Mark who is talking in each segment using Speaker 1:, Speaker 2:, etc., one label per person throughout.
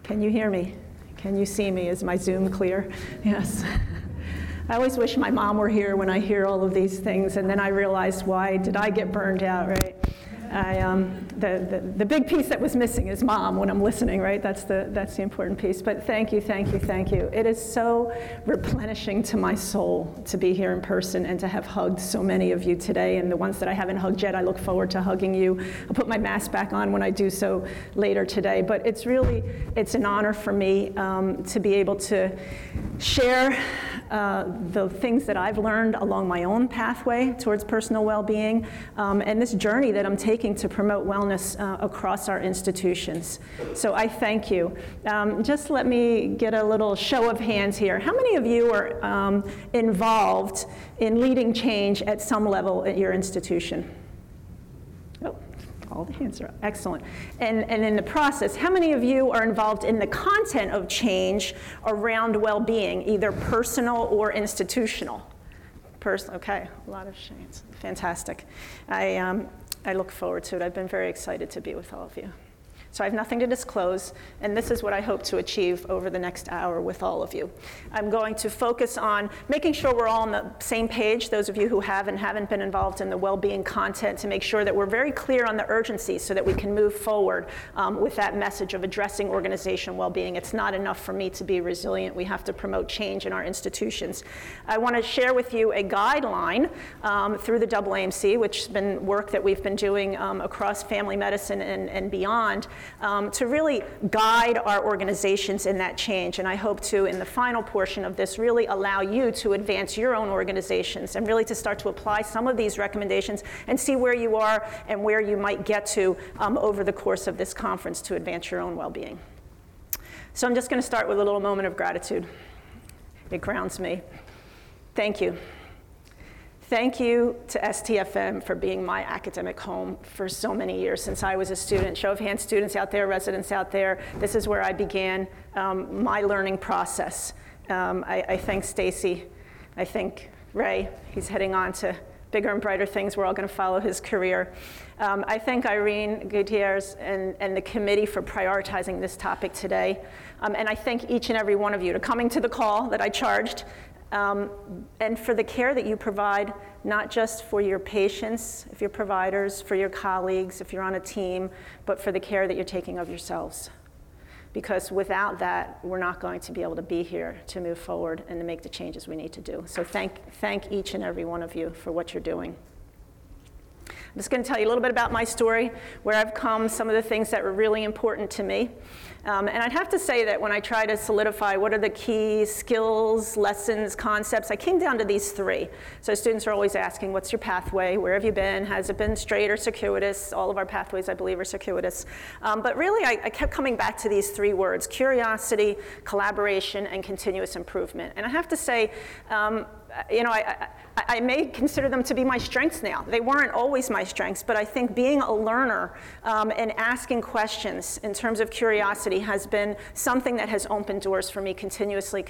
Speaker 1: Can you hear me? Can you see me? Is my Zoom clear? Yes. I always wish my mom were here when I hear all of these things, and then I realize, why did I get burned out, right? The big piece that was missing is mom when I'm listening, right? That's the important piece. But thank you. It is so replenishing to my soul to be here in person and to have hugged so many of you today. And the ones that I haven't hugged yet, I look forward to hugging you. I'll put my mask back on when I do so later today. But it's an honor for me to be able to share the things that I've learned along my own pathway towards personal well-being, and this journey that I'm taking to promote wellness across our institutions. So I thank you. Just let me get a little show of hands here. How many of you are involved in leading change at some level at your institution? Oh, all the hands are up. Excellent. And in the process, how many of you are involved in the content of change around well-being, either personal or institutional? Okay, a lot of shades. Fantastic. I look forward to it. I've been very excited to be with all of you. So I have nothing to disclose, and this is what I hope to achieve over the next hour with all of you. I'm going to focus on making sure we're all on the same page, those of you who have and haven't been involved in the well-being content, to make sure that we're very clear on the urgency so that we can move forward with that message of addressing organizational well-being. It's not enough for me to be resilient. We have to promote change in our institutions. I want to share with you a guideline through the AAMC, which has been work that we've been doing across family medicine and beyond, to really guide our organizations in that change. And I hope to, in the final portion of this, really allow you to advance your own organizations and really to start to apply some of these recommendations and see where you are and where you might get to over the course of this conference to advance your own well-being. So I'm just going to start with a little moment of gratitude. It grounds me. Thank you. Thank you to STFM for being my academic home for so many years since I was a student. Show of hands, students out there, residents out there. This is where I began my learning process. I thank Stacy. I thank Ray. He's heading on to bigger and brighter things. We're all going to follow his career. I thank Irene Gutierrez and the committee for prioritizing this topic today. And I thank each and every one of you for coming to the call that I charged. And for the care that you provide, not just for your patients, if you're providers, for your colleagues, if you're on a team, but for the care that you're taking of yourselves. Because without that, we're not going to be able to be here to move forward and to make the changes we need to do. So thank each and every one of you for what you're doing. I'm just going to tell you a little bit about my story, where I've come, some of the things that were really important to me. And I'd have to say that when I try to solidify what are the key skills, lessons, concepts, I came down to these three. So students are always asking, what's your pathway? Where have you been? Has it been straight or circuitous? All of our pathways, I believe, are circuitous. But really, I kept coming back to these three words: curiosity, collaboration, and continuous improvement. And I have to say, I may consider them to be my strengths now. They weren't always my strengths, but I think being a learner and asking questions in terms of curiosity has been something that has opened doors for me continuously.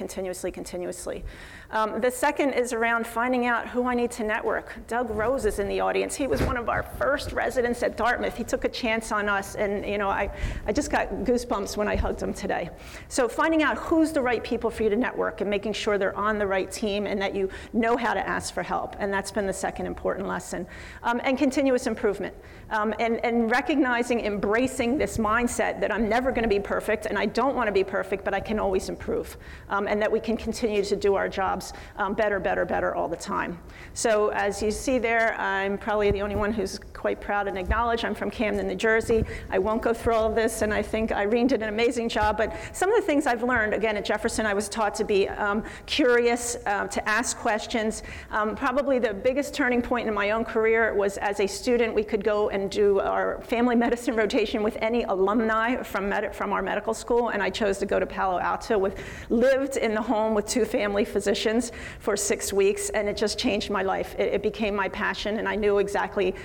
Speaker 1: The second is around finding out who I need to network. Doug Rose is in the audience. He was one of our first residents at Dartmouth. He took a chance on us, and I just got goosebumps when I hugged him today. So finding out who's the right people for you to network and making sure they're on the right team and that you know how to ask for help. And that's been the second important lesson. And continuous improvement. And recognizing, embracing this mindset that I'm never going to be perfect, and I don't want to be perfect, but I can always improve. And that we can continue to do our jobs better all the time. So as you see there, I'm probably the only one who's quite proud and acknowledged. I'm from Camden, New Jersey. I won't go through all of this, and I think Irene did an amazing job. But some of the things I've learned, again, at Jefferson, I was taught to be curious, to ask questions. Probably the biggest turning point in my own career was as a student, we could go and do our family medicine rotation with any alumni from our medical school, and I chose to go to Palo Alto, lived in the home with 2 family physicians for 6 weeks, and it just changed my life. It became my passion, and I knew exactly at that point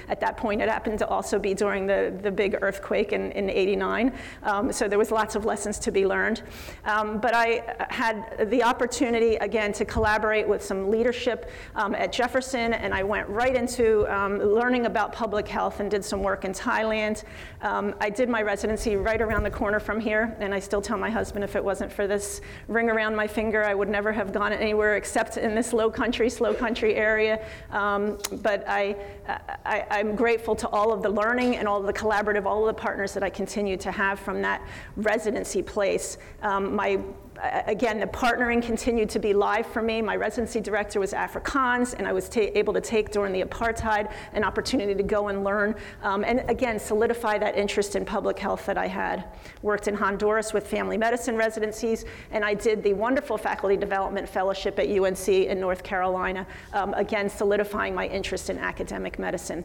Speaker 1: point, it happened to also be during the big earthquake in '89, so there was lots of lessons to be learned. But I had the opportunity, again, to collaborate with some leadership at Jefferson, and I went right into learning about public health and did some work in Thailand. I did my residency right around the corner from here, and I still tell my husband if it wasn't for this ring around my finger, I would never have gone anywhere except in this slow country area. But I'm grateful to all of the learning and all of the collaborative, all of the partners that I continue to have from that residency place. Again, the partnering continued to be live for me. My residency director was Afrikaans, and I was able to take during the apartheid an opportunity to go and learn, and again, solidify that interest in public health that I had. Worked in Honduras with family medicine residencies, and I did the wonderful faculty development fellowship at UNC in North Carolina, again, solidifying my interest in academic medicine.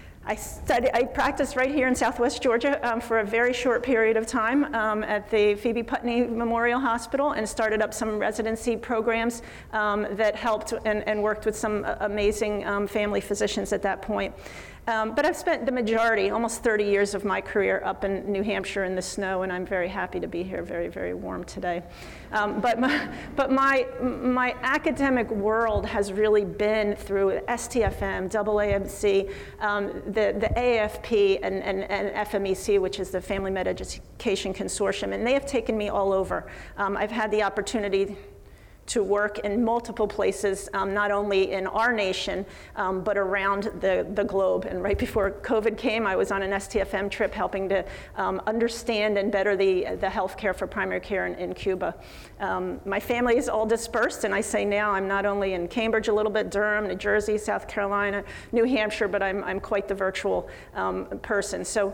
Speaker 1: I practiced right here in Southwest Georgia for a very short period of time at the Phoebe Putney Memorial Hospital, and started up some residency programs that helped and worked with some amazing family physicians at that point. But I've spent the majority, almost 30 years of my career up in New Hampshire in the snow, and I'm very happy to be here, very, very warm today. But my academic world has really been through STFM, AAMC, the AFP, and FMEC, which is the Family Med Education Consortium, and they have taken me all over. I've had the opportunity to work in multiple places, not only in our nation, but around the globe. And right before COVID came, I was on an STFM trip helping to understand and better the healthcare for primary care in Cuba. My family is all dispersed, and I say now I'm not only in Cambridge a little bit, Durham, New Jersey, South Carolina, New Hampshire, but I'm quite the virtual person. So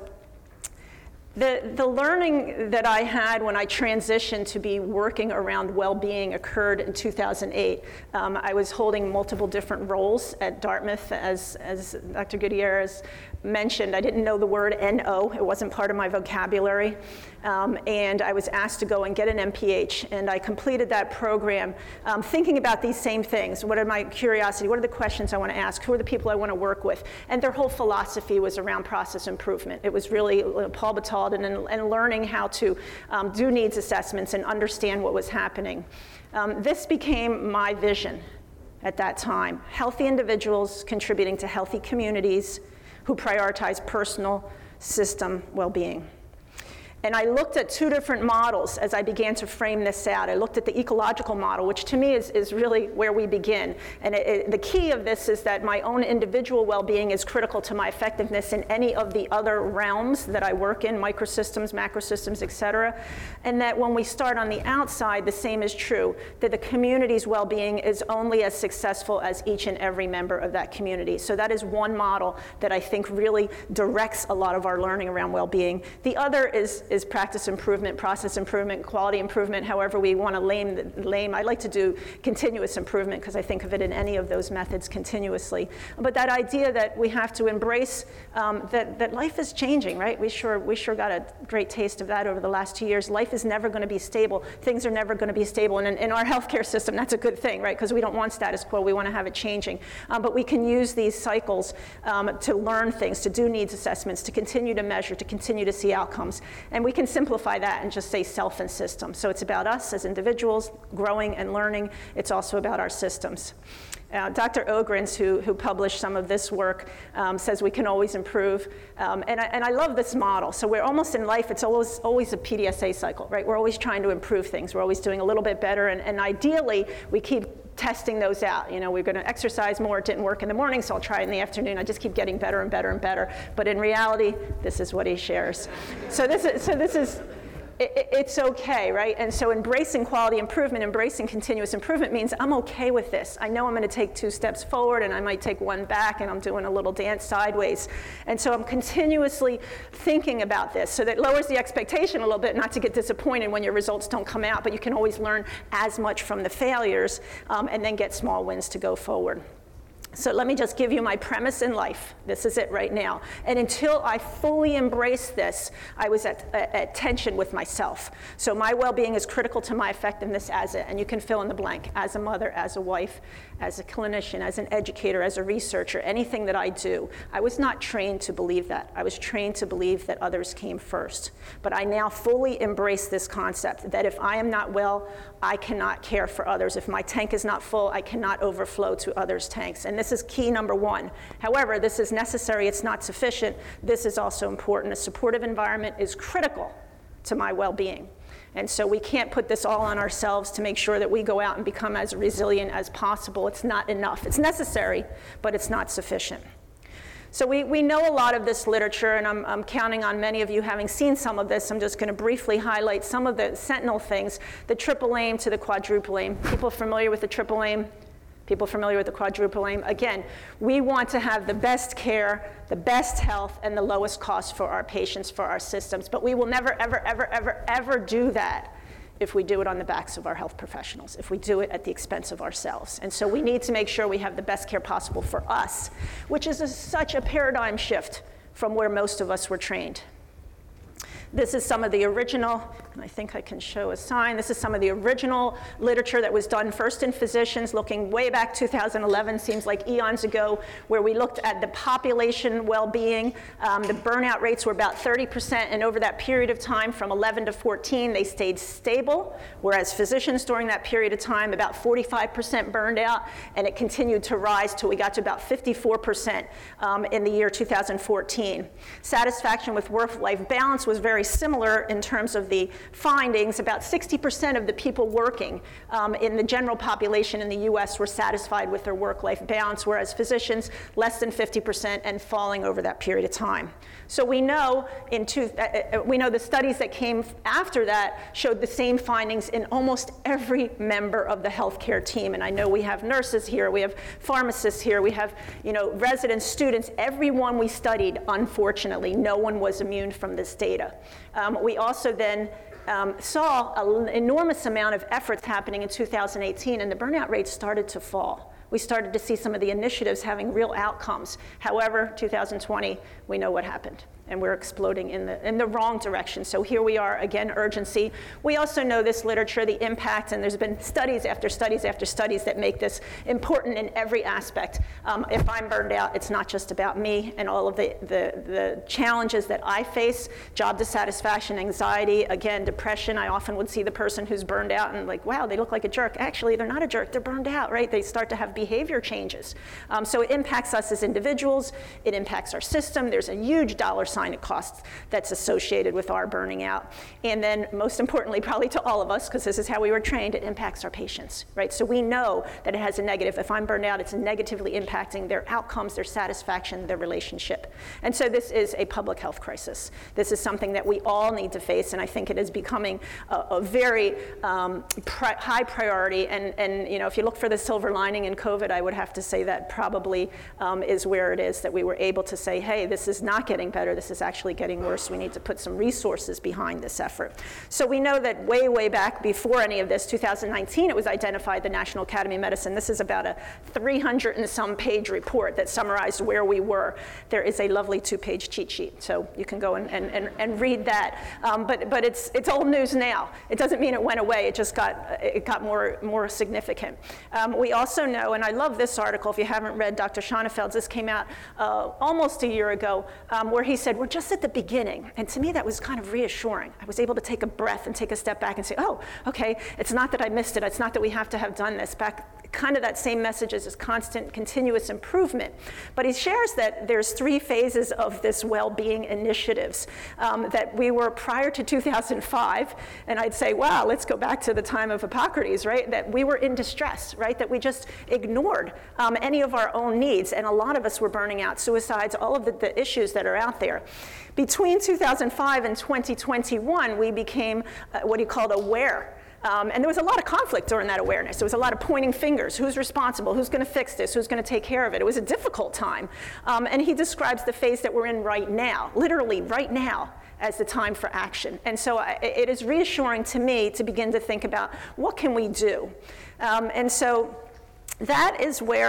Speaker 1: the learning that I had when I transitioned to be working around well-being occurred in 2008. I was holding multiple different roles at Dartmouth, as Dr. Gutierrez mentioned. I didn't know the word NO. It wasn't part of my vocabulary. And I was asked to go and get an MPH, and I completed that program thinking about these same things. What are my curiosity? What are the questions I want to ask? Who are the people I want to work with? And their whole philosophy was around process improvement. It was really Paul Batalden and learning how to do needs assessments and understand what was happening. This became my vision at that time. Healthy individuals contributing to healthy communities who prioritize personal system well-being. And I looked at two different models as I began to frame this out. I looked at the ecological model, which to me is really where we begin. And the key of this is that my own individual well-being is critical to my effectiveness in any of the other realms that I work in, microsystems, macrosystems, et cetera. And that when we start on the outside, the same is true, that the community's well-being is only as successful as each and every member of that community. So that is one model that I think really directs a lot of our learning around well-being. The other is practice improvement, process improvement, quality improvement, however we want to lame. I like to do continuous improvement because I think of it in any of those methods continuously. But that idea that we have to embrace that life is changing, right? We sure got a great taste of that over the last 2 years. Life is never going to be stable. Things are never going to be stable. And in our healthcare system, that's a good thing, right? Because we don't want status quo. We want to have it changing. But we can use these cycles to learn things, to do needs assessments, to continue to measure, to continue to see outcomes. And we can simplify that and just say self and system. So it's about us as individuals growing and learning. It's also about our systems. Dr. Ogrins, who published some of this work, says we can always improve. And I love this model. So we're almost in life, it's always a PDSA cycle, right? We're always trying to improve things. We're always doing a little bit better. And ideally, we keep testing those out. You know, we're going to exercise more. It didn't work in the morning, so I'll try it in the afternoon. I just keep getting better and better and better. But in reality, this is what he shares. So this is it's okay, right? And so embracing quality improvement, embracing continuous improvement means I'm okay with this. I know I'm going to take 2 steps forward and I might take 1 back, and I'm doing a little dance sideways. And so I'm continuously thinking about this. So that lowers the expectation a little bit, not to get disappointed when your results don't come out, but you can always learn as much from the failures and then get small wins to go forward. So let me just give you my premise in life. This is it right now. And until I fully embraced this, I was at tension with myself. So my well-being is critical to my effectiveness and you can fill in the blank, as a mother, as a wife, as a clinician, as an educator, as a researcher, anything that I do. I was not trained to believe that. I was trained to believe that others came first. But I now fully embrace this concept that if I am not well, I cannot care for others. If my tank is not full, I cannot overflow to others' tanks. And this is key number one. However, this is necessary, it's not sufficient. This is also important. A supportive environment is critical to my well-being. And so we can't put this all on ourselves to make sure that we go out and become as resilient as possible. It's not enough. It's necessary, but it's not sufficient. So we know a lot of this literature, and I'm counting on many of you having seen some of this. I'm just going to briefly highlight some of the sentinel things, the triple aim to the quadruple aim. People familiar with the triple aim? People familiar with the quadruple aim? Again, we want to have the best care, the best health, and the lowest cost for our patients, for our systems. But we will never, ever, ever, ever, ever do that if we do it on the backs of our health professionals, if we do it at the expense of ourselves. And so we need to make sure we have the best care possible for us, which is such a paradigm shift from where most of us were trained. This is some of the original, and I think I can show a sign. This is some of the original literature that was done first in physicians, looking way back 2011, seems like eons ago, where we looked at the population well-being. The burnout rates were about 30%, and over that period of time, from 11 to 14, they stayed stable, whereas physicians during that period of time, about 45% burned out, and it continued to rise till we got to about 54% in the year 2014. Satisfaction with work-life balance was very similar in terms of the findings. About 60% of the people working in the general population in the US were satisfied with their work-life balance, whereas physicians, less than 50% and falling over that period of time. So we know the studies that came after that showed the same findings in almost every member of the healthcare team. And I know we have nurses here, we have pharmacists here, we have residents, students, everyone we studied, unfortunately, no one was immune from this data. We also then saw an enormous amount of efforts happening in 2018, and the burnout rates started to fall. We started to see some of the initiatives having real outcomes. However, 2020, we know what happened, and we're exploding in the wrong direction. So here we are, again, urgency. We also know this literature, the impact, and there's been studies after studies after studies that make this important in every aspect. If I'm burned out, it's not just about me and all of the challenges that I face, job dissatisfaction, anxiety, again, depression. I often would see the person who's burned out and like, wow, they look like a jerk. Actually, they're not a jerk, they're burned out, right? They start to have behavior changes. So it impacts us as individuals, it impacts our system. There's a huge dollar sign costs that's associated with our burning out. And then most importantly, probably to all of us, because this is how we were trained, it impacts our patients, right? So we know that it has a negative. If I'm burned out, it's negatively impacting their outcomes, their satisfaction, their relationship. And so this is a public health crisis. This is something that we all need to face, and I think it is becoming a very high priority. And if you look for the silver lining in COVID, I would have to say that probably is where it is, that we were able to say, hey, this is not getting better, this is actually getting worse. We need to put some resources behind this effort. So we know that way, way back before any of this, 2019, it was identified, the National Academy of Medicine. This is about a 300 and some page report that summarized where we were. There is a lovely 2-page cheat sheet, so you can go and read that. But it's old news now. It doesn't mean it went away. It just got more significant. We also know, and I love this article, if you haven't read Dr. Schonefeld's, this came out almost a year ago, where he said, we're just at the beginning. And to me, that was kind of reassuring. I was able to take a breath and take a step back and say, oh, okay, it's not that I missed it. It's not that we have to have done this. Back, kind of that same message as this constant, continuous improvement. But he shares that there's 3 phases of this well-being initiatives that we were prior to 2005. And I'd say, wow, let's go back to the time of Hippocrates, right? That we were in distress, right? That we just ignored any of our own needs. And a lot of us were burning out, suicides, all of the issues that are out there. Between 2005 and 2021, we became what he called aware. And there was a lot of conflict during that awareness. There was a lot of pointing fingers. Who's responsible? Who's going to fix this? Who's going to take care of it? It was a difficult time. And he describes the phase that we're in right now, literally right now, as the time for action. And so it is reassuring to me to begin to think about what can we do? And so that is where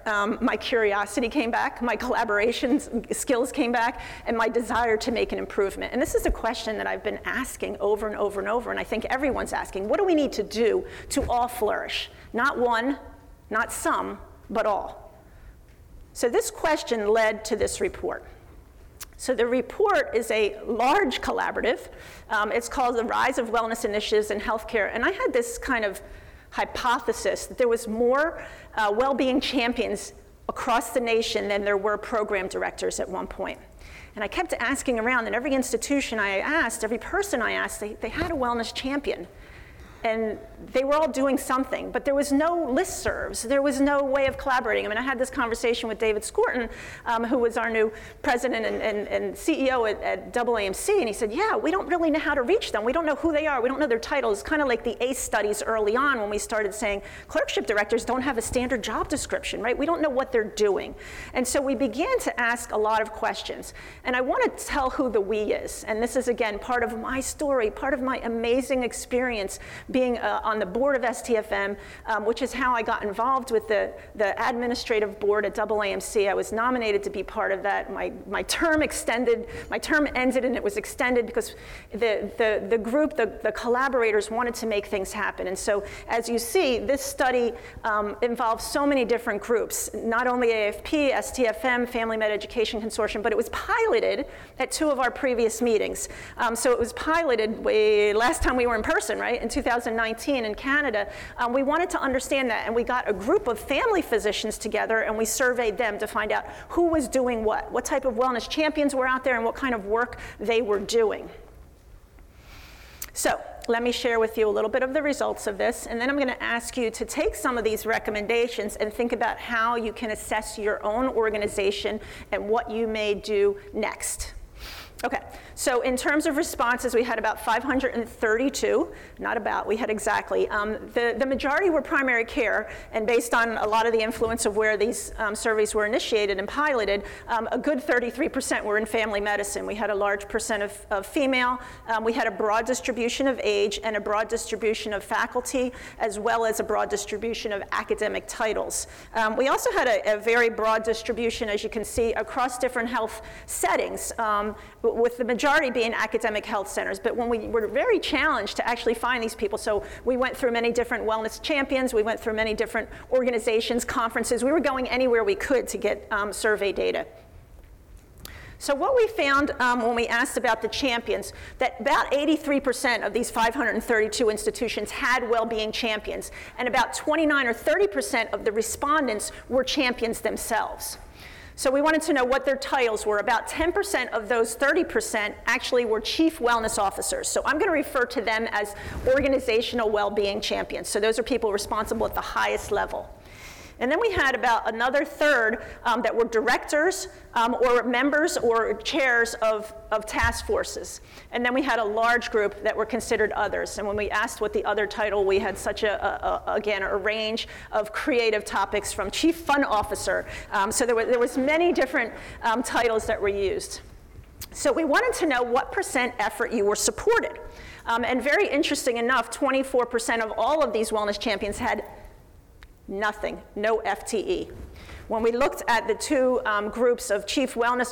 Speaker 1: my curiosity came back, my collaboration skills came back, and my desire to make an improvement. And this is a question that I've been asking over and over and over, and I think everyone's asking, what do we need to do to all flourish? Not one, not some, but all. So this question led to this report. So the report is a large collaborative. It's called The Rise of Wellness Initiatives in Healthcare. And I had this kind of hypothesis that there was more well-being champions across the nation than there were program directors at one point. And I kept asking around, and every institution I asked, every person I asked, they had a wellness champion. And they were all doing something, but there was no listservs. There was no way of collaborating. I mean, I had this conversation with David Skorton, who was our new president and CEO at AAMC, and he said, yeah, we don't really know how to reach them. We don't know who they are. We don't know their titles. Kind of like the ACE studies early on when we started saying clerkship directors don't have a standard job description, right? We don't know what they're doing. And so we began to ask a lot of questions. And I want to tell who the we is. And this is, again, part of my story, part of my amazing experience being on the board of STFM, which is how I got involved with the administrative board at AAMC. I was nominated to be part of that. My term ended, and it was extended because the group, the collaborators wanted to make things happen. And so, as you see, this study involves so many different groups, not only AFP, STFM, Family Med Education Consortium, but it was piloted at 2 of our previous meetings. So it was piloted last time we were in person, right, in 2019 in Canada. We wanted to understand that, and we got a group of family physicians together, and we surveyed them to find out who was doing what type of wellness champions were out there, and what kind of work they were doing. So let me share with you a little bit of the results of this, and then I'm going to ask you to take some of these recommendations and think about how you can assess your own organization and what you may do next. Okay, so in terms of responses, we had about 532, we had exactly. The majority were primary care, and based on a lot of the influence of where these surveys were initiated and piloted, a good 33% were in family medicine. We had a large percent of female. We had a broad distribution of age and a broad distribution of faculty, as well as a broad distribution of academic titles. We also had a very broad distribution, as you can see, across different health settings, with the majority being academic health centers. But when we were very challenged to actually find these people, so we went through many different wellness champions, we went through many different organizations, conferences, we were going anywhere we could to get survey data. So what we found when we asked about the champions, that about 83% of these 532 institutions had well-being champions, and about 29 or 30% of the respondents were champions themselves. So we wanted to know what their titles were. About 10% of those 30% actually were chief wellness officers. So I'm going to refer to them as organizational well-being champions. So those are people responsible at the highest level. And then we had about another third that were directors or members or chairs of task forces. And then we had a large group that were considered others. And when we asked what the other title, we had such again, a range of creative topics from chief fund officer. So there was many different titles that were used. So we wanted to know what percent effort you were supported. And very interesting enough, 24% of all of these wellness champions had nothing, no FTE. When we looked at the 2 groups of chief wellness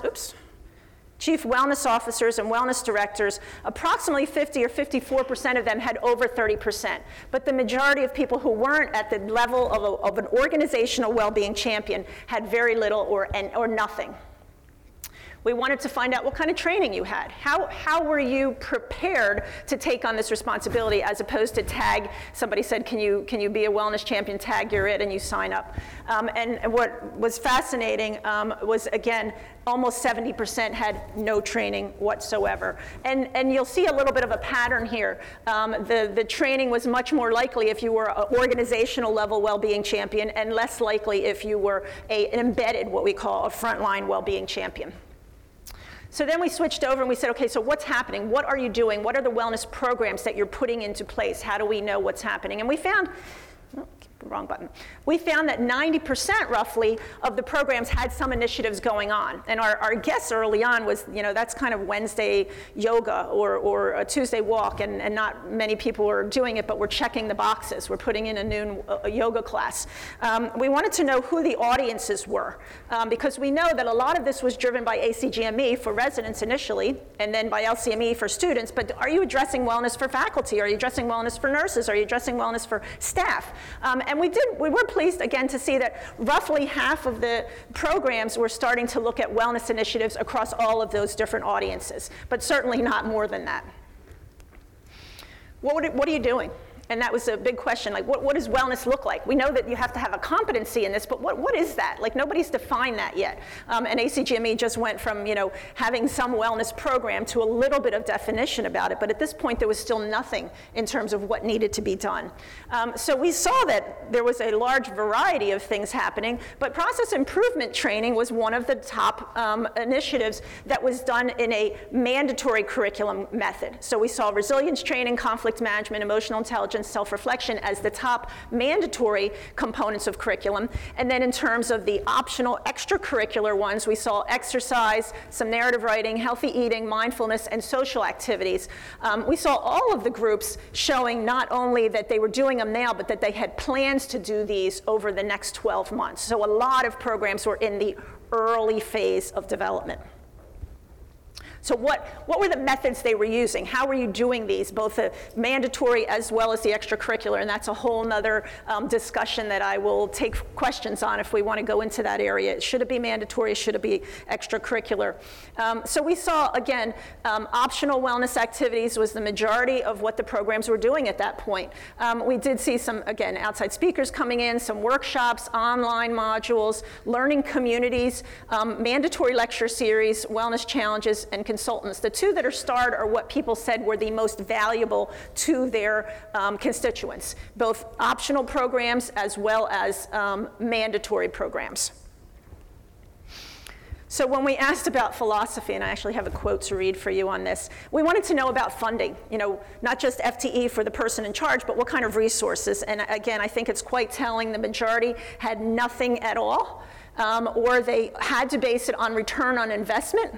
Speaker 1: officers and wellness directors, approximately 50 or 54% of them had over 30%. But the majority of people who weren't at the level of an organizational well-being champion had very little or nothing. We wanted to find out what kind of training you had. How were you prepared to take on this responsibility, as opposed to tag? Somebody said, can you be a wellness champion? Tag, you're it, and you sign up. And what was fascinating was, again, almost 70% had no training whatsoever. And you'll see a little bit of a pattern here. The training was much more likely if you were an organizational level well-being champion, and less likely if you were an embedded, what we call a frontline well-being champion. So then we switched over and we said, okay, so what's happening? What are you doing? What are the wellness programs that you're putting into place? How do we know what's happening? And we found, wrong button. We found that 90% roughly of the programs had some initiatives going on. And our guess early on was, that's kind of Wednesday yoga or a Tuesday walk, and not many people were doing it, but we're checking the boxes. We're putting in a noon yoga class. We wanted to know who the audiences were, because we know that a lot of this was driven by ACGME for residents initially, and then by LCME for students, but are you addressing wellness for faculty? Are you addressing wellness for nurses? Are you addressing wellness for staff? And we were pleased again to see that roughly half of the programs were starting to look at wellness initiatives across all of those different audiences, but certainly not more than that. What are you doing? And that was a big question, like what does wellness look like? We know that you have to have a competency in this, but what is that? Like nobody's defined that yet. And ACGME just went from having some wellness program to a little bit of definition about it, but at this point there was still nothing in terms of what needed to be done. So we saw that there was a large variety of things happening, but process improvement training was one of the top initiatives that was done in a mandatory curriculum method. So we saw resilience training, conflict management, emotional intelligence, self-reflection as the top mandatory components of curriculum. And then in terms of the optional extracurricular ones, we saw exercise, some narrative writing, healthy eating, mindfulness, and social activities. We saw all of the groups showing not only that they were doing them now, but that they had plans to do these over the next 12 months. So a lot of programs were in the early phase of development. So what were the methods they were using? How were you doing these, both the mandatory as well as the extracurricular? And that's a whole nother discussion that I will take questions on if we want to go into that area. Should it be mandatory? Should it be extracurricular? So we saw, again, optional wellness activities was the majority of what the programs were doing at that point. We did see some, again, outside speakers coming in, some workshops, online modules, learning communities, mandatory lecture series, wellness challenges, and consultants. The two that are starred are what people said were the most valuable to their constituents, both optional programs as well as mandatory programs. So when we asked about philosophy, and I actually have a quote to read for you on this, we wanted to know about funding, not just FTE for the person in charge, but what kind of resources. And again, I think it's quite telling the majority had nothing at all, or they had to base it on return on investment.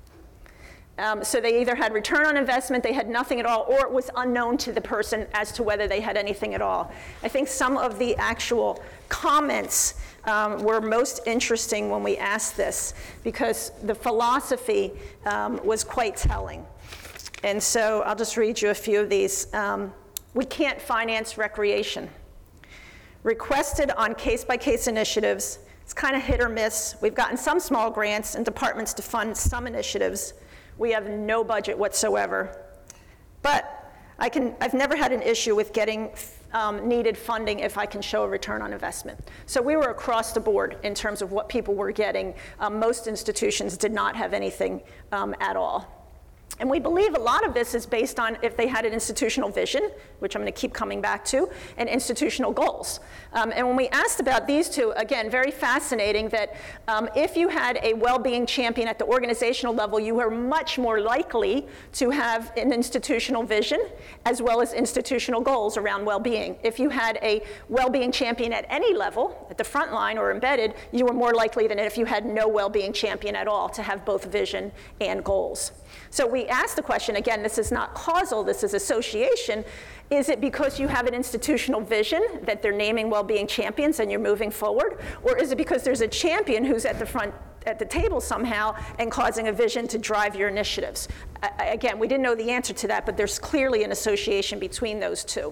Speaker 1: So they either had return on investment, they had nothing at all, or it was unknown to the person as to whether they had anything at all. I think some of the actual comments were most interesting when we asked this, because the philosophy was quite telling. And so I'll just read you a few of these. We can't finance recreation. Requested on case-by-case initiatives. It's kind of hit or miss. We've gotten some small grants and departments to fund some initiatives. We have no budget whatsoever. But I've never had an issue with getting needed funding if I can show a return on investment. So we were across the board in terms of what people were getting. Most institutions did not have anything at all. And we believe a lot of this is based on if they had an institutional vision, which I'm going to keep coming back to, and institutional goals. And when we asked about these two, again, very fascinating that if you had a well-being champion at the organizational level, you were much more likely to have an institutional vision as well as institutional goals around well-being. If you had a well-being champion at any level, at the front line or embedded, you were more likely than if you had no well-being champion at all to have both vision and goals. So we asked the question, again, this is not causal, this is association. Is it because you have an institutional vision that they're naming well-being champions and you're moving forward? Or is it because there's a champion who's at the front at the table somehow and causing a vision to drive your initiatives? Again, we didn't know the answer to that, but there's clearly an association between those two.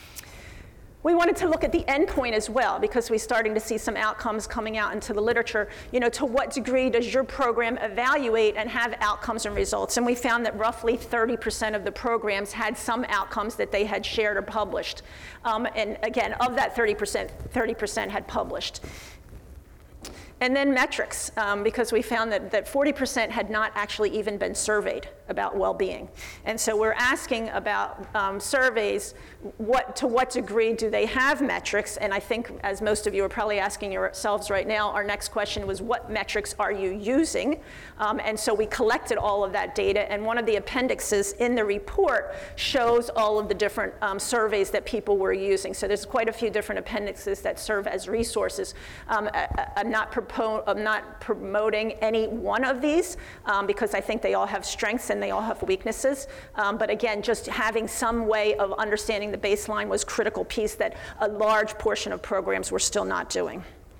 Speaker 1: We wanted to look at the endpoint as well, because we're starting to see some outcomes coming out into the literature. To what degree does your program evaluate and have outcomes and results? And we found that roughly 30% of the programs had some outcomes that they had shared or published. And again, of that 30% had published. And then metrics, because we found that 40% had not actually even been surveyed. about well-being. And so we're asking about surveys, to what degree do they have metrics? And I think, as most of you are probably asking yourselves right now, our next question was, what metrics are you using? And so we collected all of that data, and one of the appendixes in the report shows all of the different surveys that people were using. So there's quite a few different appendixes that serve as resources. I'm not promoting any one of these because I think they all have strengths and they all have weaknesses. But again, just having some way of understanding the baseline was a critical piece that a large portion of programs were still not doing.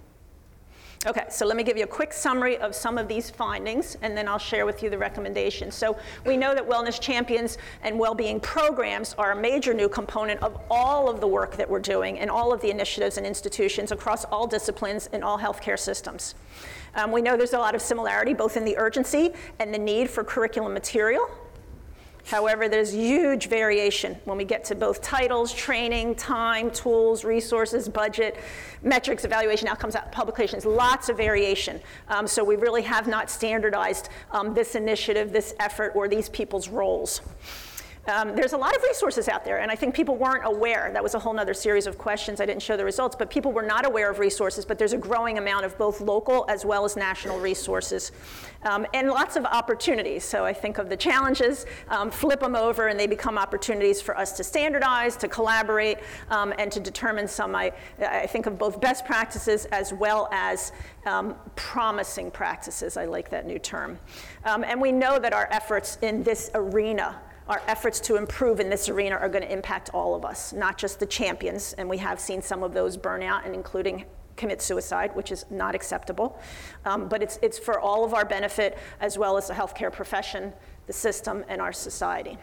Speaker 1: Okay, so let me give you a quick summary of some of these findings, and then I'll share with you the recommendations. So we know that wellness champions and well-being programs are a major new component of all of the work that we're doing and all of the initiatives and institutions across all disciplines in all healthcare systems. We know there's a lot of similarity both in the urgency and the need for curriculum material. However, there's huge variation when we get to both titles, training, time, tools, resources, budget, metrics, evaluation, outcomes, publications, lots of variation. So we really have not standardized this initiative, this effort, or these people's roles. There's a lot of resources out there, and I think people weren't aware. That was a whole other series of questions. I didn't show the results, but people were not aware of resources, but there's a growing amount of both local as well as national resources, and lots of opportunities. So I think of the challenges, flip them over, and they become opportunities for us to standardize, to collaborate, and to determine some, I think of both best practices as well as promising practices. I like that new term. And we know that our efforts in this arena, our efforts to improve in this arena, are going to impact all of us, not just the champions, and we have seen some of those burn out, and including commit suicide, which is not acceptable. But it's for all of our benefit, as well as the healthcare profession, the system, and our society.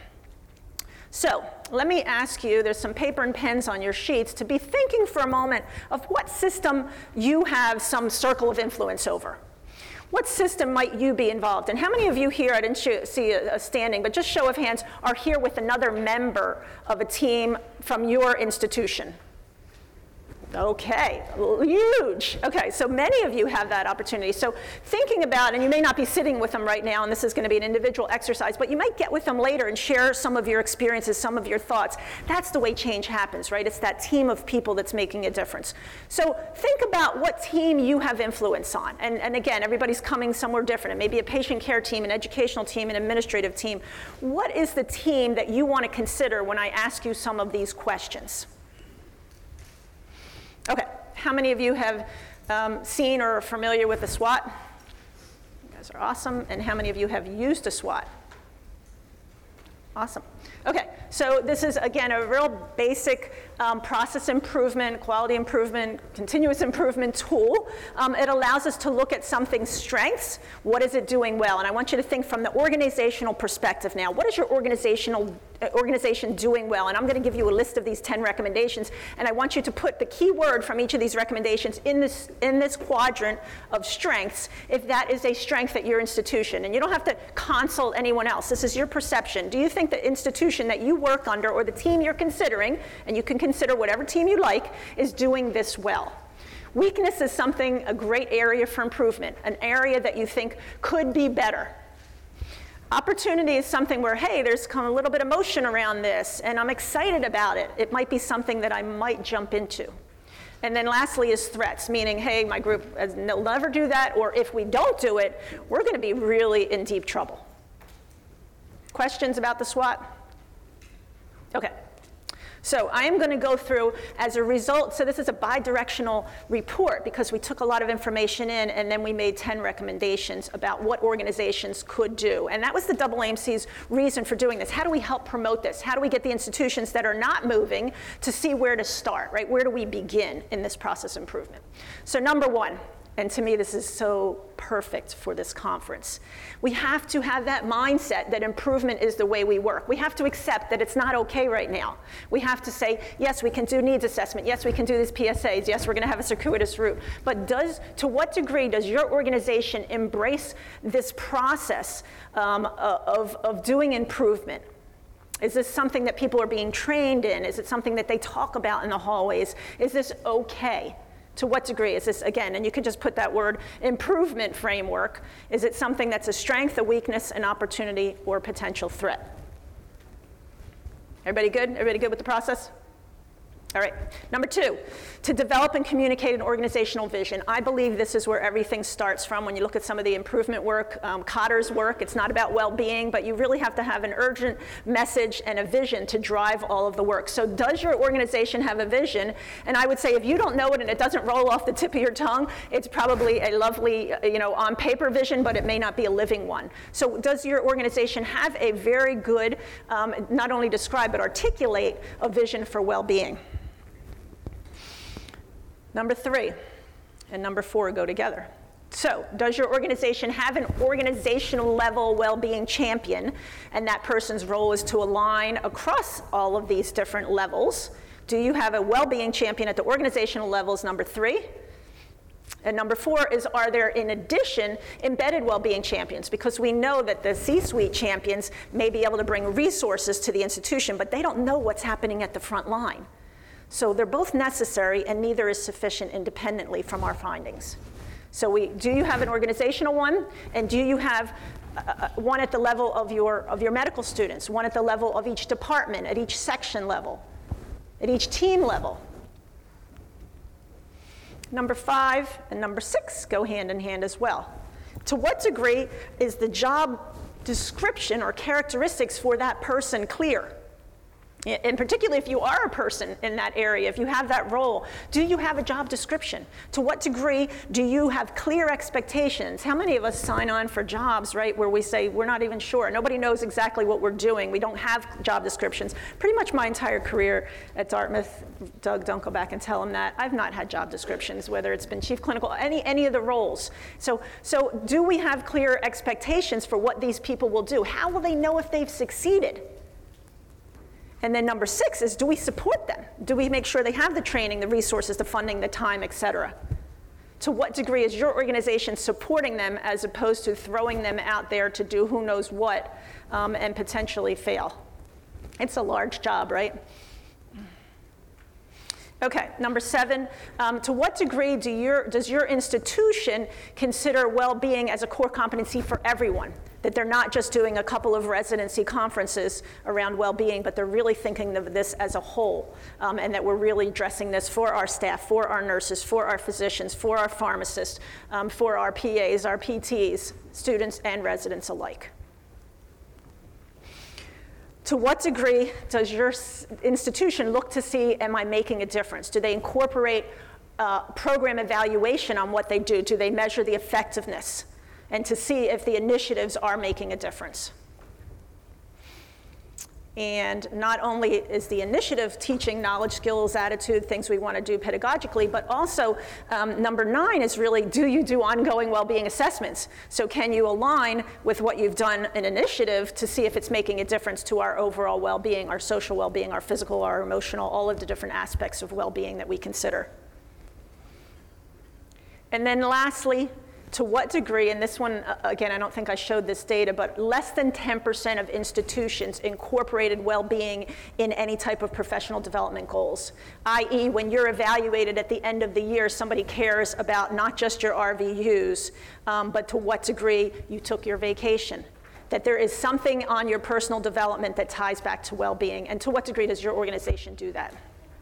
Speaker 1: So let me ask you, there's some paper and pens on your sheets, to be thinking for a moment of what system you have some circle of influence over. What system might you be involved in? How many of you here, I didn't see a standing, but just show of hands, are here with another member of a team from your institution? Okay, huge. Okay, so many of you have that opportunity. So thinking about, and you may not be sitting with them right now, and this is going to be an individual exercise, but you might get with them later and share some of your experiences, some of your thoughts. That's the way change happens, right? It's that team of people that's making a difference. So think about what team you have influence on. And again, everybody's coming somewhere different. It may be a patient care team, an educational team, an administrative team. What is the team that you want to consider when I ask you some of these questions? Okay, how many of you have seen or are familiar with a SWOT? You guys are awesome. And how many of you have used a SWOT? Awesome. Okay, so this is, again, a real basic process improvement, quality improvement, continuous improvement tool. It allows us to look at something's strengths. What is it doing well? And I want you to think from the organizational perspective now. What is your organization doing well? And I'm going to give you a list of these 10 recommendations, and I want you to put the key word from each of these recommendations in this quadrant of strengths, if that is a strength at your institution. And you don't have to consult anyone else. This is your perception. Do you think the institution that you work under, or the team you're considering, and you can consider whatever team you like, is doing this well? Weakness is something, a great area for improvement, an area that you think could be better. Opportunity is something where, hey, there's come a little bit of motion around this, and I'm excited about it. It might be something that I might jump into. And then lastly is threats, meaning, hey, my group will never do that, or if we don't do it, we're going to be really in deep trouble. Questions about the SWOT? Okay. So I am going to go through, as a result, so this is a bi-directional report because we took a lot of information in and then we made 10 recommendations about what organizations could do. And that was the AAMC's reason for doing this. How do we help promote this? How do we get the institutions that are not moving to see where to start, right? Where do we begin in this process improvement? So number one, and to me this is so perfect for this conference, we have to have that mindset that improvement is the way we work. We have to accept that it's not okay right now. We have to say, yes, we can do needs assessment. Yes, we can do these PSAs. Yes, we're going to have a circuitous route. But to what degree does your organization embrace this process of doing improvement? Is this something that people are being trained in? Is it something that they talk about in the hallways? Is this okay? To what degree is this, again, and you can just put that word, improvement framework, is it something that's a strength, a weakness, an opportunity, or potential threat? Everybody good? Everybody good with the process? All right, number 2, to develop and communicate an organizational vision. I believe this is where everything starts from. When you look at some of the improvement work, Kotter's work, it's not about well-being, but you really have to have an urgent message and a vision to drive all of the work. So does your organization have a vision? And I would say if you don't know it and it doesn't roll off the tip of your tongue, it's probably a lovely, on paper vision, but it may not be a living one. So does your organization have a very good, not only describe, but articulate a vision for well-being? Number 3 and number 4 go together. So, does your organization have an organizational level well-being champion, and that person's role is to align across all of these different levels? Do you have a well-being champion at the organizational levels, number 3? And number 4 is, are there, in addition, embedded well-being champions? Because we know that the C-suite champions may be able to bring resources to the institution, but they don't know what's happening at the front line. So they're both necessary, and neither is sufficient independently from our findings. So do you have an organizational one, and do you have one at the level of your medical students, one at the level of each department, at each section level, at each team level? Number 5 and number 6 go hand in hand as well. To what degree is the job description or characteristics for that person clear? And particularly if you are a person in that area, if you have that role, do you have a job description? To what degree do you have clear expectations? How many of us sign on for jobs, right, where we say we're not even sure? Nobody knows exactly what we're doing. We don't have job descriptions. Pretty much my entire career at Dartmouth, Doug, don't go back and tell him that, I've not had job descriptions, whether it's been chief clinical, any of the roles. So do we have clear expectations for what these people will do? How will they know if they've succeeded? And then number 6 is, do we support them? Do we make sure they have the training, the resources, the funding, the time, et cetera? To what degree is your organization supporting them as opposed to throwing them out there to do who knows what and potentially fail? It's a large job, right? Okay, number 7, to what degree does your institution consider well-being as a core competency for everyone? That they're not just doing a couple of residency conferences around well-being, but they're really thinking of this as a whole, and that we're really addressing this for our staff, for our nurses, for our physicians, for our pharmacists, for our PAs, our PTs, students and residents alike. To what degree does your institution look to see, am I making a difference? Do they incorporate program evaluation on what they do? Do they measure the effectiveness? And to see if the initiatives are making a difference. And not only is the initiative teaching knowledge, skills, attitude, things we want to do pedagogically, but also number 9 is really, do you do ongoing well-being assessments? So can you align with what you've done an initiative to see if it's making a difference to our overall well-being, our social well-being, our physical, our emotional, all of the different aspects of well-being that we consider. And then lastly, to what degree, and this one, again, I don't think I showed this data, but less than 10% of institutions incorporated well-being in any type of professional development goals, i.e. when you're evaluated at the end of the year, somebody cares about not just your RVUs, but to what degree you took your vacation. That there is something on your personal development that ties back to well-being, and to what degree does your organization do that?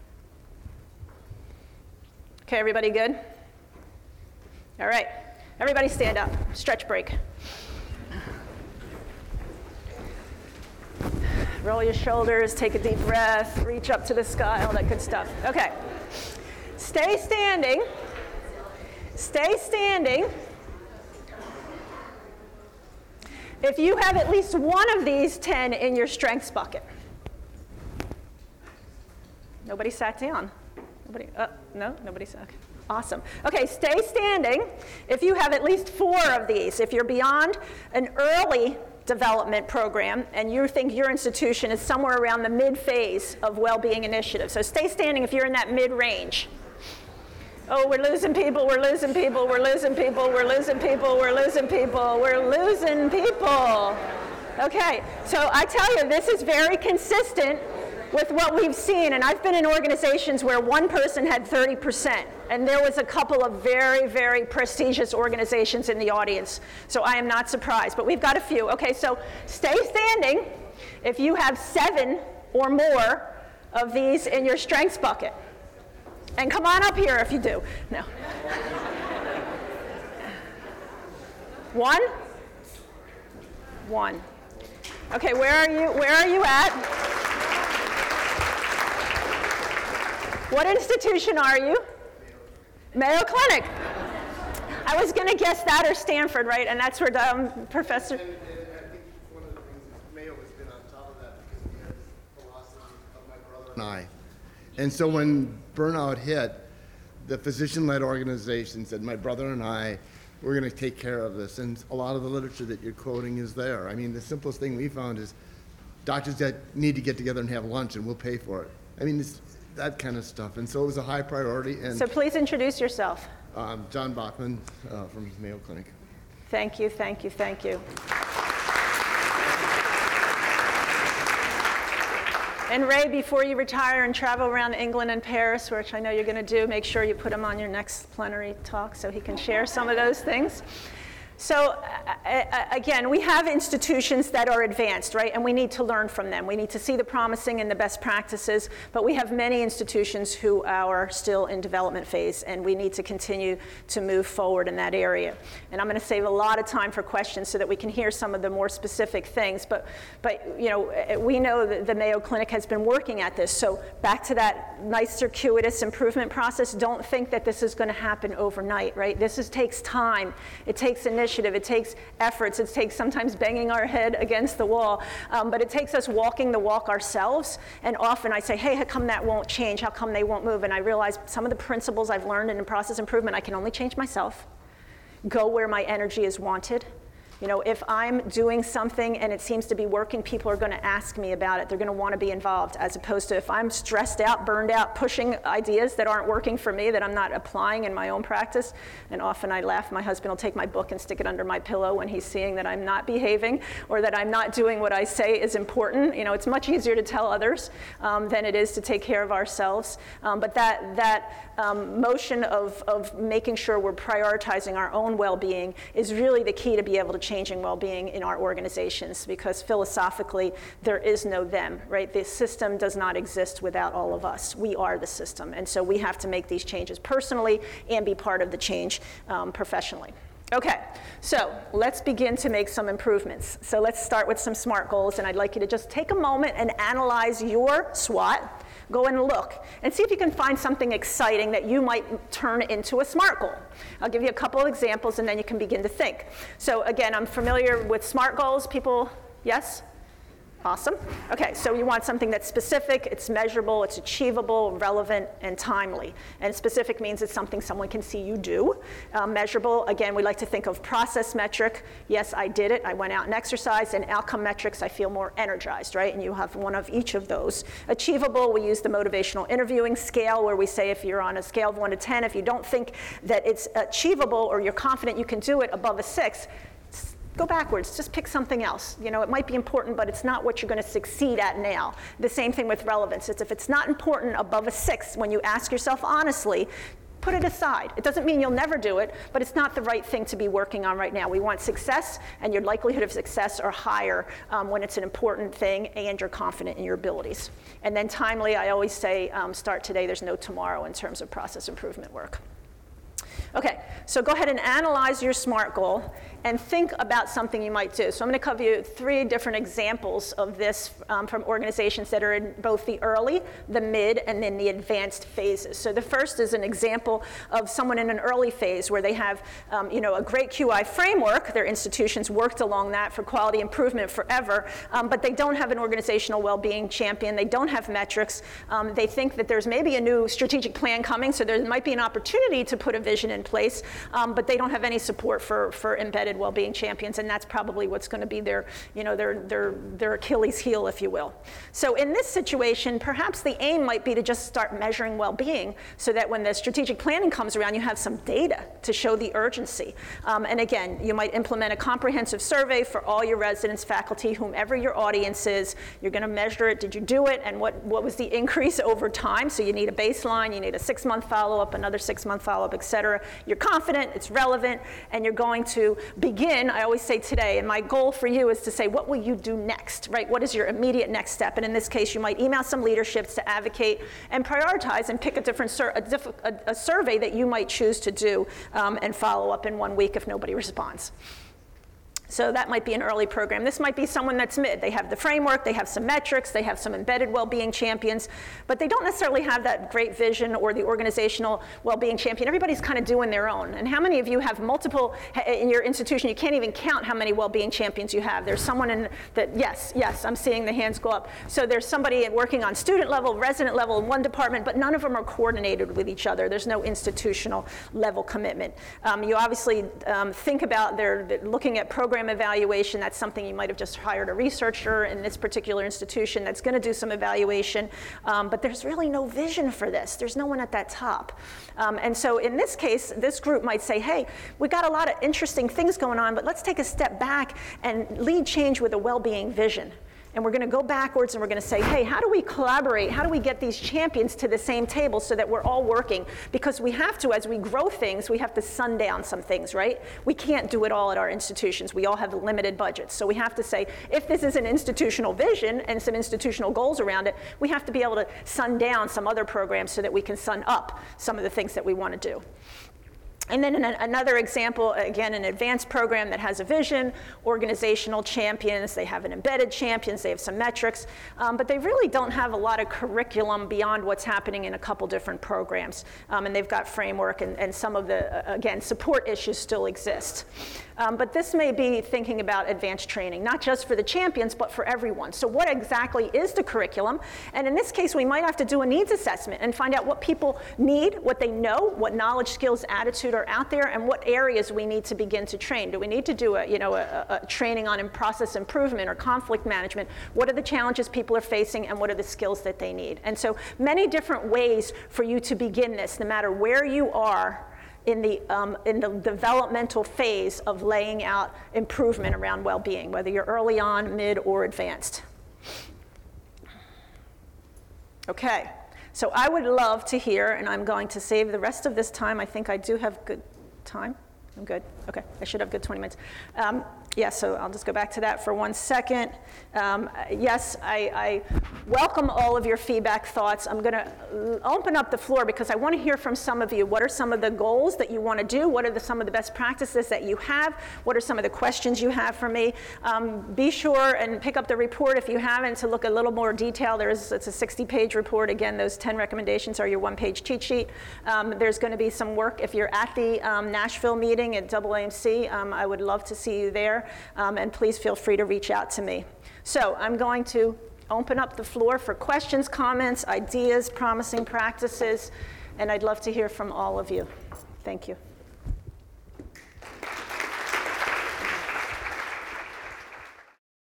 Speaker 1: Okay, everybody good? All right. Everybody stand up, stretch break. Roll your shoulders, take a deep breath, reach up to the sky, all that good stuff. Okay, stay standing. Stay standing. If you have at least one of these 10 in your strengths bucket. Nobody sat down. Nobody sat. Okay. Awesome. Okay, stay standing if you have at least 4 of these. If you're beyond an early development program and you think your institution is somewhere around the mid-phase of well-being initiatives. So stay standing if you're in that mid-range. Oh, we're losing people, we're losing people, we're losing people, we're losing people, we're losing people, we're losing people. Okay, so I tell you, this is very consistent with what we've seen, and I've been in organizations where one person had 30%. And there was a couple of very, very prestigious organizations in the audience. So I am not surprised, but we've got a few. Okay, so stay standing if you have 7 or more of these in your strengths bucket. And come on up here if you do. No. 1? 1. Okay, where are you at? What institution are you? Mayo Clinic. I was going to guess that or Stanford, right? And that's where Professor...
Speaker 2: And I think one of the things is Mayo has been on top of that because of the philosophy of my brother and I. And so when burnout hit, the physician-led organization said, my brother and I, we're going to take care of this. And a lot of the literature that you're quoting is there. I mean, the simplest thing we found is doctors that need to get together and have lunch and we'll pay for it. I mean, it's that kind of stuff. And so it was a high priority. And
Speaker 1: so please introduce yourself.
Speaker 2: John Bachman from Mayo Clinic.
Speaker 1: Thank you, thank you, thank you. And Ray, before you retire and travel around England and Paris, which I know you're going to do, make sure you put him on your next plenary talk so he can share some of those things. So again, we have institutions that are advanced, right? And we need to learn from them. We need to see the promising and the best practices, but we have many institutions who are still in development phase, and we need to continue to move forward in that area. And I'm going to save a lot of time for questions so that we can hear some of the more specific things. But you know, we know that the Mayo Clinic has been working at this. So back to that nice circuitous improvement process, don't think that this is going to happen overnight, right? This takes time. It takes initiative. It takes efforts. It takes sometimes banging our head against the wall. But it takes us walking the walk ourselves. And often I say, hey, how come that won't change? How come they won't move? And I realize some of the principles I've learned in process improvement, I can only change myself. Go where my energy is wanted. You know, if I'm doing something and it seems to be working, people are going to ask me about it. They're going to want to be involved, as opposed to if I'm stressed out, burned out, pushing ideas that aren't working for me, that I'm not applying in my own practice. And often I laugh. My husband will take my book and stick it under my pillow when he's seeing that I'm not behaving or that I'm not doing what I say is important. You know, it's much easier to tell others than it is to take care of ourselves. But that motion of making sure we're prioritizing our own well-being is really the key to be able to changing well-being in our organizations, because philosophically there is no them, right? The system does not exist without all of us. We are the system, and so we have to make these changes personally and be part of the change professionally. Okay, so let's begin to make some improvements. So let's start with some SMART goals, and I'd like you to just take a moment and analyze your SWOT. Go and look and see if you can find something exciting that you might turn into a SMART goal. I'll give you a couple of examples and then you can begin to think. So again, I'm familiar with SMART goals. People, yes? Awesome. Okay, so you want something that's specific, it's measurable, it's achievable, relevant, and timely. And specific means it's something someone can see you do. Measurable, again, we like to think of process metric. Yes, I did it, I went out and exercised. And outcome metrics, I feel more energized, right? And you have one of each of those. Achievable, we use the motivational interviewing scale, where we say if you're on a scale of 1 to 10, if you don't think that it's achievable or you're confident you can do it above a 6, go backwards, just pick something else. You know, it might be important, but it's not what you're going to succeed at now. The same thing with relevance. It's if it's not important above a 6, when you ask yourself honestly, put it aside. It doesn't mean you'll never do it, but it's not the right thing to be working on right now. We want success, and your likelihood of success are higher when it's an important thing and you're confident in your abilities. And then timely, I always say, start today, there's no tomorrow in terms of process improvement work. Okay, so go ahead and analyze your SMART goal and think about something you might do. So I'm going to cover you 3 different examples of this from organizations that are in both the early, the mid, and then the advanced phases. So the first is an example of someone in an early phase where they have a great QI framework. Their institutions worked along that for quality improvement forever, but they don't have an organizational well-being champion. They don't have metrics. They think that there's maybe a new strategic plan coming, so there might be an opportunity to put a vision and in place, but they don't have any support for embedded well-being champions, and that's probably what's going to be their Achilles heel, if you will. So in this situation, perhaps the aim might be to just start measuring well-being so that when the strategic planning comes around, you have some data to show the urgency. And again, you might implement a comprehensive survey for all your residents, faculty, whomever your audience is. You're going to measure it. Did you do it? And what was the increase over time? So you need a baseline, you need a 6-month follow-up, another 6-month follow-up, et cetera. You're confident, it's relevant, and you're going to begin, I always say today, and my goal for you is to say, what will you do next, right? What is your immediate next step? And in this case, you might email some leaderships to advocate and prioritize and pick a different a survey that you might choose to do and follow up in 1 week if nobody responds. So that might be an early program. This might be someone that's mid. They have the framework, they have some metrics, they have some embedded well-being champions, but they don't necessarily have that great vision or the organizational well-being champion. Everybody's kind of doing their own. And how many of you have multiple, in your institution, you can't even count how many well-being champions you have. There's someone in that, yes, I'm seeing the hands go up. So there's somebody working on student level, resident level in one department, but none of them are coordinated with each other. There's no institutional level commitment. You obviously think about they're looking at program evaluation. That's something you might have just hired a researcher in this particular institution that's going to do some evaluation, but there's really no vision for this. There's no one at that top. And so in this case, this group might say, hey, we got a lot of interesting things going on, but let's take a step back and lead change with a well-being vision. And we're going to go backwards and we're going to say, hey, how do we collaborate? How do we get these champions to the same table so that we're all working? Because we have to, as we grow things, we have to sundown some things, right? We can't do it all at our institutions. We all have limited budgets. So we have to say, if this is an institutional vision and some institutional goals around it, we have to be able to sundown some other programs so that we can sun up some of the things that we want to do. And then another example, again, an advanced program that has a vision, organizational champions, they have an embedded champions, they have some metrics, but they really don't have a lot of curriculum beyond what's happening in a couple different programs. And they've got framework and some of the, again, support issues still exist. But this may be thinking about advanced training, not just for the champions, but for everyone. So what exactly is the curriculum? And in this case, we might have to do a needs assessment and find out what people need, what they know, what knowledge, skills, attitude are out there, and what areas we need to begin to train. Do we need to do a training on process improvement or conflict management? What are the challenges people are facing, and what are the skills that they need? And so many different ways for you to begin this, no matter where you are in the developmental phase of laying out improvement around well-being, whether you're early on, mid, or advanced. Okay, so I would love to hear, and I'm going to save the rest of this time. I think I do have good time. I'm good. Okay, I should have good 20 minutes. So I'll just go back to that for 1 second. Yes, I welcome all of your feedback, thoughts. I'm going to open up the floor because I want to hear from some of you. What are some of the goals that you want to do? What are some of the best practices that you have? What are some of the questions you have for me? Be sure and pick up the report if you haven't to look a little more detail. It's a 60-page report. Again, those 10 recommendations are your 1-page cheat sheet. There's going to be some work if you're at the Nashville meeting at AAMC. I would love to see you there. And please feel free to reach out to me. So I'm going to open up the floor for questions, comments, ideas, promising practices, and I'd love to hear from all of you. Thank you.